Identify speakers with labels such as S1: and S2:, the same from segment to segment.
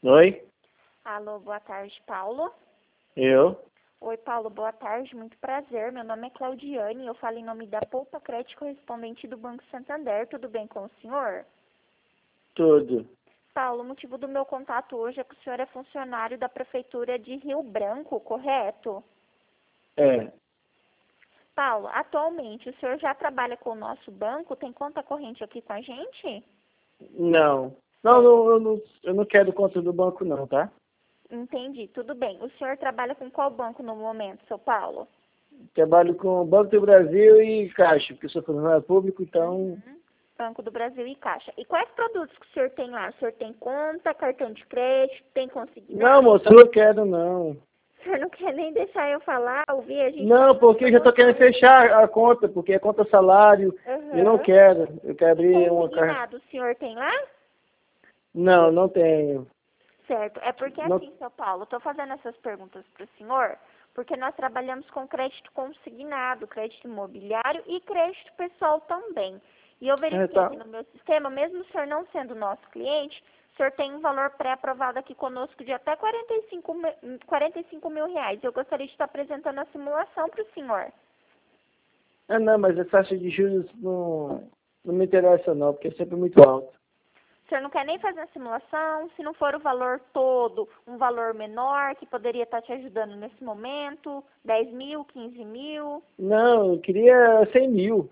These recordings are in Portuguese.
S1: Oi?
S2: Alô, boa tarde, Paulo.
S1: Eu?
S2: Oi, Paulo, boa tarde, muito prazer. Meu nome é Claudiane, eu falo em nome da Poupa Crédito correspondente do Banco Santander. Tudo bem com o senhor?
S1: Tudo.
S2: Paulo, o motivo do meu contato hoje é que o senhor é funcionário da Prefeitura de Rio Branco, correto?
S1: É.
S2: Paulo, atualmente o senhor já trabalha com o nosso banco? Tem conta corrente aqui com a gente?
S1: Não. Eu não quero conta do banco não, tá?
S2: Entendi, tudo bem. O senhor trabalha com qual banco no momento, seu Paulo?
S1: Trabalho com o Banco do Brasil e Caixa, porque eu sou funcionário público, então...
S2: Banco do Brasil e Caixa. E quais produtos que o senhor tem lá? O senhor tem conta, cartão de crédito, tem consignado?
S1: Não, moço, eu não quero não.
S2: O senhor não quer nem deixar eu falar, ouvir? A gente
S1: Não,
S2: tá
S1: porque eu já tô querendo
S2: falando.
S1: fechar a conta, porque é conta salário. Eu não
S2: Aham.
S1: quero. Eu quero abrir uma carta.
S2: Consignado, o senhor tem lá?
S1: Não, não tenho.
S2: Certo. É porque
S1: Não...
S2: assim, seu Paulo, estou fazendo essas perguntas para o senhor, porque nós trabalhamos com crédito consignado, crédito imobiliário e crédito pessoal também. E eu verifiquei
S1: tá.
S2: aqui no meu sistema, mesmo o senhor não sendo nosso cliente, o senhor tem um valor pré-aprovado aqui conosco de até 45 mil reais. Eu gostaria de estar apresentando a simulação para o senhor.
S1: Não, mas a taxa de juros não me interessa não, porque é sempre muito alto.
S2: O senhor não quer nem fazer a simulação, se não for o valor todo, um valor menor que poderia estar te ajudando nesse momento, 10 mil, 15 mil.
S1: Não, eu queria 100 mil.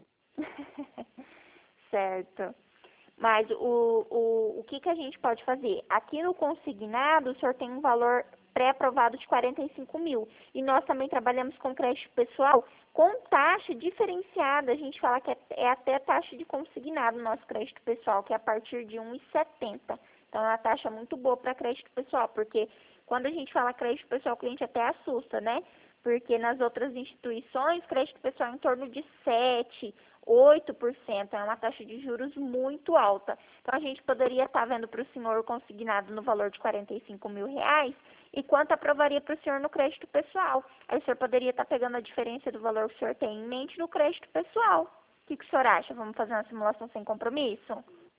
S2: Certo. Mas o que a gente pode fazer? Aqui no consignado, o senhor tem um valor pré-aprovado de 45 mil. E nós também trabalhamos com crédito pessoal com taxa diferenciada. A gente fala que é até taxa de consignado no nosso crédito pessoal, que é a partir de 1,70. Então, é uma taxa muito boa para crédito pessoal, porque quando a gente fala crédito pessoal, o cliente até assusta, né? Porque nas outras instituições, crédito pessoal é em torno de 7%, 8%, é uma taxa de juros muito alta. Então, a gente poderia estar vendo para o senhor consignado no valor de 45 mil reais, e quanto aprovaria para o senhor no crédito pessoal. Aí o senhor poderia estar pegando a diferença do valor que o senhor tem em mente no crédito pessoal. O que o senhor acha? Vamos fazer uma simulação sem compromisso?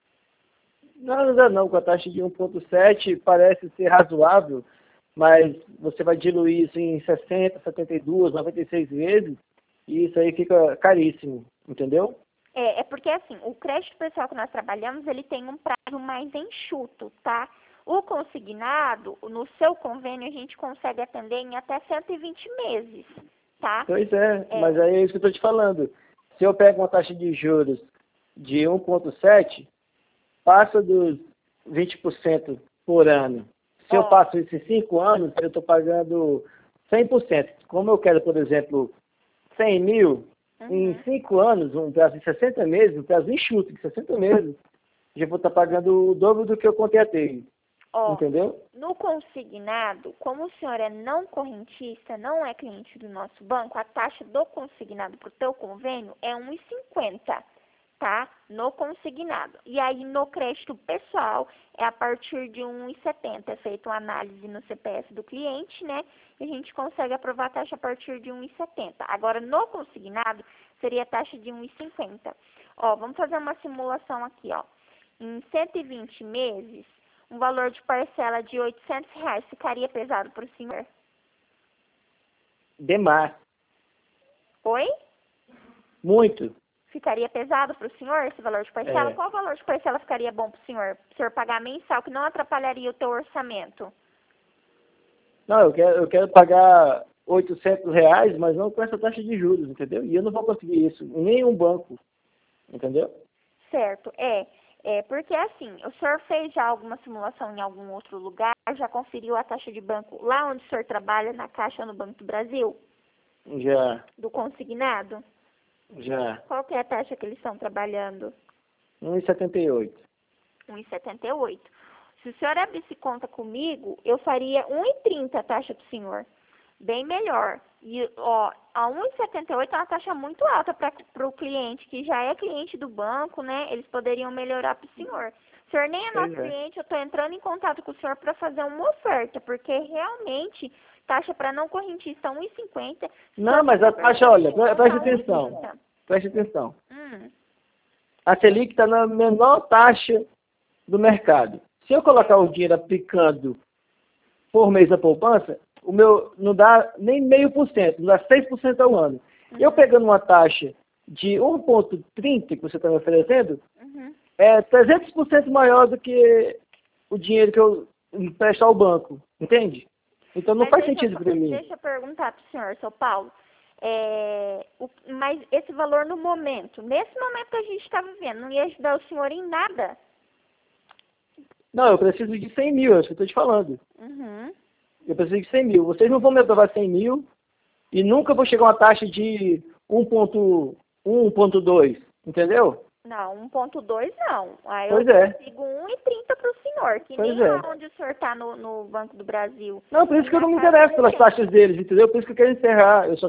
S1: Não dá não, com a taxa de 1,7 parece ser razoável, mas você vai diluir isso em 60, 72, 96 vezes, e isso aí fica caríssimo, entendeu?
S2: É porque assim, o crédito pessoal que nós trabalhamos, ele tem um prazo mais enxuto, tá? O consignado, no seu convênio, a gente consegue atender em até 120 meses, tá?
S1: Pois é, mas aí é isso que eu estou te falando. Se eu pego uma taxa de juros de 1,7, passa dos 20% por ano. Se eu passo isso em 5 anos, eu estou pagando 100%. Como eu quero, por exemplo, 100 mil, em 5 anos, um prazo de 60 meses, um prazo enxuto de 60 meses, já vou estar pagando o dobro do que eu contratei. Entendeu?
S2: No consignado, como o senhor é não correntista, não é cliente do nosso banco, a taxa do consignado para o teu convênio é 1,50, tá? No consignado. E aí, no crédito pessoal, é a partir de 1,70. É feita uma análise no CPF do cliente, né? E a gente consegue aprovar a taxa a partir de 1,70. Agora, no consignado, seria a taxa de 1,50. Vamos fazer uma simulação aqui, ó. Em 120 meses, um valor de parcela de R$ 800 ficaria pesado para o senhor?
S1: Demais.
S2: Oi?
S1: Muito.
S2: Ficaria pesado para o senhor esse valor de parcela? Qual valor de parcela ficaria bom para o senhor? Para o senhor pagar mensal, que não atrapalharia o teu orçamento?
S1: Não, eu quero pagar R$ 800, mas não com essa taxa de juros, entendeu? E eu não vou conseguir isso em nenhum banco, entendeu?
S2: Certo, porque assim, o senhor fez já alguma simulação em algum outro lugar? Já conferiu a taxa de banco lá onde o senhor trabalha, na Caixa ou no Banco do Brasil?
S1: Já.
S2: Do consignado?
S1: Já.
S2: Qual que é a taxa que eles estão trabalhando?
S1: 1,78.
S2: 1,78. Se o senhor abrisse conta comigo, eu faria 1,30 a taxa para o senhor. Bem melhor. E, a 1,78 é uma taxa muito alta para o cliente, que já é cliente do banco, né? Eles poderiam melhorar para o senhor. O senhor nem é nosso cliente, eu estou entrando em contato com o senhor para fazer uma oferta, porque realmente, taxa para não correntista 1,50.
S1: Não, mas a taxa, olha, preste atenção. Preste atenção. A Selic está na menor taxa do mercado. Se eu colocar o dinheiro aplicando por mês da poupança, o meu não dá nem 0,5%, não dá 6% ao ano. Eu pegando uma taxa de 1,30 que você está me oferecendo, é 300% maior do que o dinheiro que eu empresto ao banco, entende? Então não faz sentido para mim.
S2: Deixa eu perguntar para o senhor, seu Paulo. Mas esse valor no momento, nesse momento que a gente está vivendo, não ia ajudar o senhor em nada?
S1: Não, eu preciso de 100 mil, é isso que eu estou te falando. Eu preciso de 100 mil. Vocês não vão me aprovar 100 mil e nunca vou chegar a uma taxa de 1,1, 1,2, entendeu?
S2: Não, 1,2 não. Aí
S1: Pois
S2: eu
S1: é.
S2: consigo 1,30 para o senhor, que
S1: Pois
S2: nem
S1: é.
S2: onde o senhor está no Banco do Brasil.
S1: Não, por isso que eu não me
S2: Na taxa
S1: interesso pelas
S2: de
S1: taxas deles, entendeu? Por isso que eu quero encerrar. Eu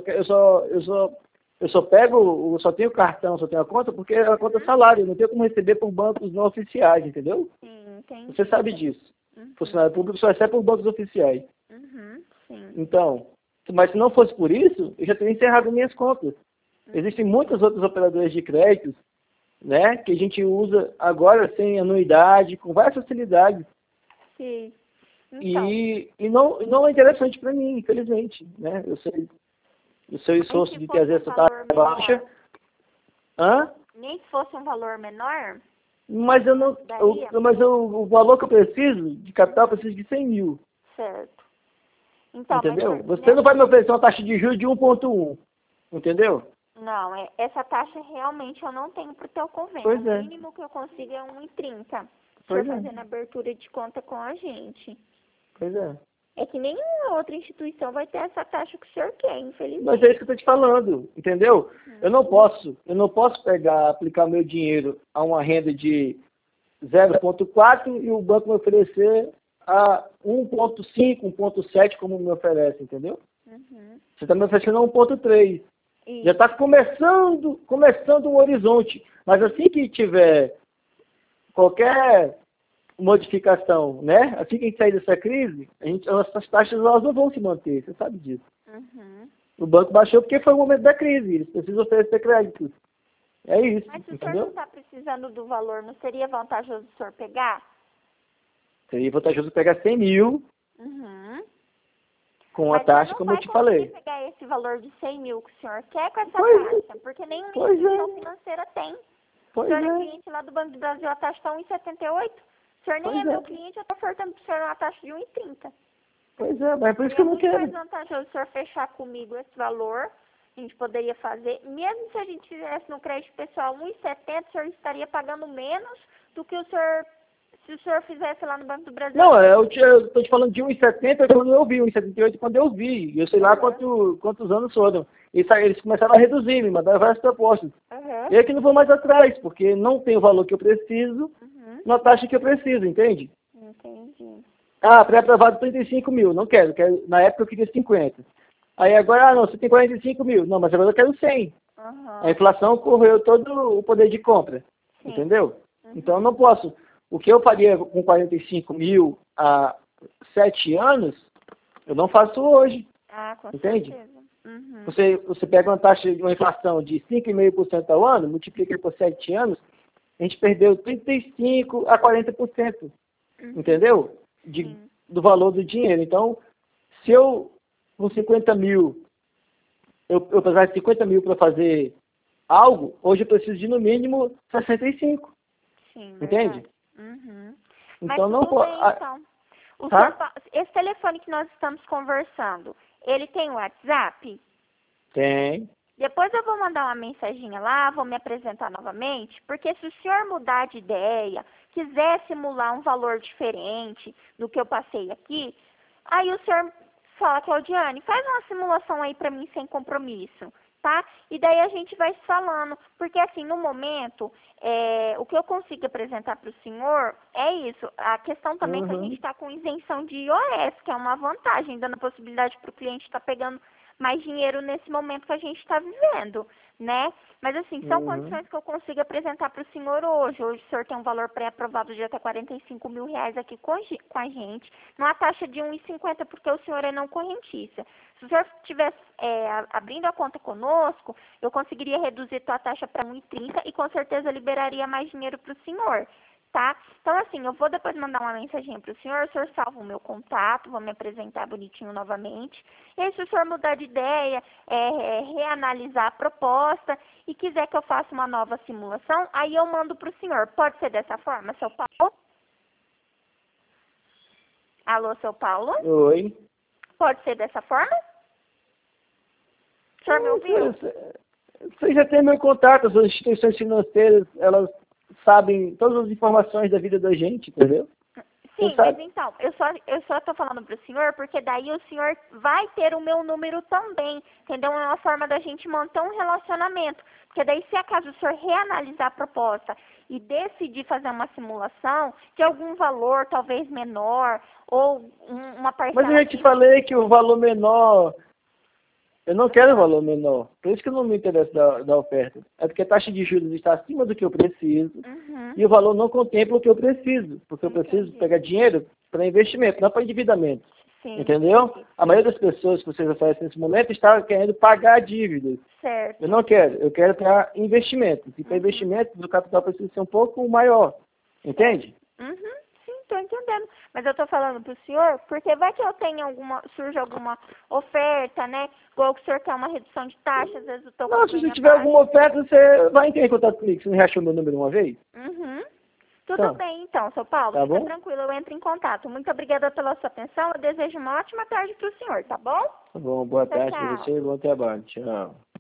S1: só pego, eu só tenho cartão, só tenho a conta, porque é a conta salário. Eu não tenho como receber por bancos não oficiais, entendeu?
S2: Sim, entendi.
S1: Você sabe disso. Funcionário público só recebe por bancos oficiais.
S2: Sim.
S1: Então, mas se não fosse por isso, eu já teria encerrado minhas contas. Existem muitos outros operadores de créditos, né, que a gente usa agora sem anuidade, com várias facilidades.
S2: Sim. Então,
S1: E não é interessante para mim, infelizmente, né? Eu sei o seu esforço de ter às vezes essa taxa baixa.
S2: Nem se fosse um valor menor?
S1: Mas eu não, o valor que eu preciso de capital, eu preciso de 100 mil.
S2: Certo. Então,
S1: entendeu? Você não vai me oferecer uma taxa de juros de 1,1, entendeu?
S2: Não, essa taxa realmente eu não tenho para o teu convênio.
S1: Pois é.
S2: O mínimo que eu consigo é 1,30.
S1: Pois é.
S2: Fazendo abertura de conta com a gente.
S1: Pois é.
S2: É que nenhuma outra instituição vai ter essa taxa que o senhor quer, infelizmente.
S1: Mas é isso que eu estou te falando, entendeu? Eu não posso aplicar meu dinheiro a uma renda de 0,4 e o banco me oferecer a 1,5, 1,7 como me oferece, entendeu? Você está me oferecendo a 1,3. Já está começando um horizonte. Mas assim que tiver qualquer modificação, né? Assim que a gente sair dessa crise, nossas taxas elas não vão se manter, você sabe disso. O banco baixou porque foi o momento da crise, eles precisam oferecer créditos. É isso,
S2: mas se
S1: entendeu?
S2: o senhor não está precisando do valor, não seria vantajoso o senhor pegar?
S1: Seria vantajoso pegar 100 mil com a taxa, como eu te falei.
S2: Mas não vai pegar esse valor de 100 mil que o senhor quer com essa taxa, porque nenhuma instituição financeira tem. O senhor é cliente lá do Banco do Brasil, a taxa está 1,78. O senhor nem é meu cliente, eu estou ofertando para o senhor uma taxa de 1,30.
S1: Pois é, mas é por isso que eu não quero.
S2: É muito mais vantajoso o senhor fechar comigo esse valor, a gente poderia fazer, mesmo se a gente fizesse no crédito pessoal 1,70, o senhor estaria pagando menos do que se o senhor fizesse lá no Banco do Brasil.
S1: Não, eu estou te falando de 1,70 quando eu vi, 1,78 quando eu vi. Eu sei lá quantos anos foram. Eles começaram a reduzir, me mandaram várias propostas. E é que não vou mais atrás, porque não tem o valor que eu preciso na taxa que eu preciso, entende?
S2: Entendi.
S1: Pré-aprovado 35 mil, não quero. Na época eu queria 50. Aí agora, não, você tem 45 mil. Não, mas agora eu quero 100. A inflação correu todo o poder de compra, entendeu? Então eu não posso. O que eu faria com 45 mil há 7 anos, eu não faço hoje.
S2: Com
S1: entende?
S2: certeza.
S1: Você pega uma taxa de uma inflação de 5,5% ao ano, multiplica por 7 anos, a gente perdeu 35% a 40%. Entendeu? Do valor do dinheiro. Então, se eu, com 50 mil, eu precisar de 50 mil para fazer algo, hoje eu preciso de, no mínimo, 65.
S2: Sim,
S1: entende? Então,
S2: mas
S1: não pode.
S2: Então. Esse telefone que nós estamos conversando, ele tem WhatsApp?
S1: Tem.
S2: Depois eu vou mandar uma mensaginha lá, vou me apresentar novamente, porque se o senhor mudar de ideia, quiser simular um valor diferente do que eu passei aqui, aí o senhor fala, Claudiane, faz uma simulação aí para mim sem compromisso, tá? E daí a gente vai se falando, porque assim, no momento, o que eu consigo apresentar para o senhor é isso. A questão também é que a gente está com isenção de IOS, que é uma vantagem, dando a possibilidade para o cliente estar pegando mais dinheiro nesse momento que a gente está vivendo, né? Mas assim, são condições que eu consigo apresentar para o senhor hoje. Hoje o senhor tem um valor pré-aprovado de até 45 mil reais aqui com a gente, numa taxa de 1,50, porque o senhor é não correntista. Se o senhor estivesse abrindo a conta conosco, eu conseguiria reduzir a taxa para 1,30 e com certeza liberaria mais dinheiro para o senhor, tá? Então, assim, eu vou depois mandar uma mensagem para o senhor salva o meu contato, vou me apresentar bonitinho novamente. E aí, se o senhor mudar de ideia, reanalisar a proposta e quiser que eu faça uma nova simulação, aí eu mando para o senhor. Pode ser dessa forma, seu Paulo? Alô, seu Paulo?
S1: Oi.
S2: Pode ser dessa forma? O senhor me ouviu?
S1: Você já tem meu contato, as instituições financeiras, elas sabem todas as informações da vida da gente, entendeu?
S2: Sim, mas então, eu só tô falando pro senhor, porque daí o senhor vai ter o meu número também, entendeu? É uma forma da gente manter um relacionamento. Porque daí, se acaso o senhor reanalisar a proposta e decidir fazer uma simulação de algum valor, talvez menor, ou uma parcela...
S1: Mas eu já te falei que o valor menor... Eu não quero valor menor. Por isso que eu não me interesso da oferta. É porque a taxa de juros está acima do que eu preciso e o valor não contempla o que eu preciso. Porque eu preciso pegar dinheiro para investimento, não para endividamento.
S2: Sim.
S1: Entendeu? A maioria das pessoas que vocês oferecem nesse momento está querendo pagar dívidas.
S2: Certo.
S1: Eu não quero. Eu quero para investimento. E para investimento, o capital precisa ser um pouco maior. Entende?
S2: Sim, estou entendendo. Mas eu estou falando para o senhor, porque vai que eu tenha surge alguma oferta, né? Igual que o senhor quer uma redução de taxa, às vezes eu estou
S1: Não, se você tiver alguma oferta, você vai entrar em contato comigo. Você não já achou meu número uma vez?
S2: Tudo bem, então, seu Paulo.
S1: Tá
S2: Fica
S1: bom?
S2: tranquilo, eu entro em contato. Muito obrigada pela sua atenção. Eu desejo uma ótima tarde para o senhor, tá bom?
S1: Tá bom, boa
S2: Tchau,
S1: tarde para
S2: tchau.
S1: você e bom trabalho. Tchau.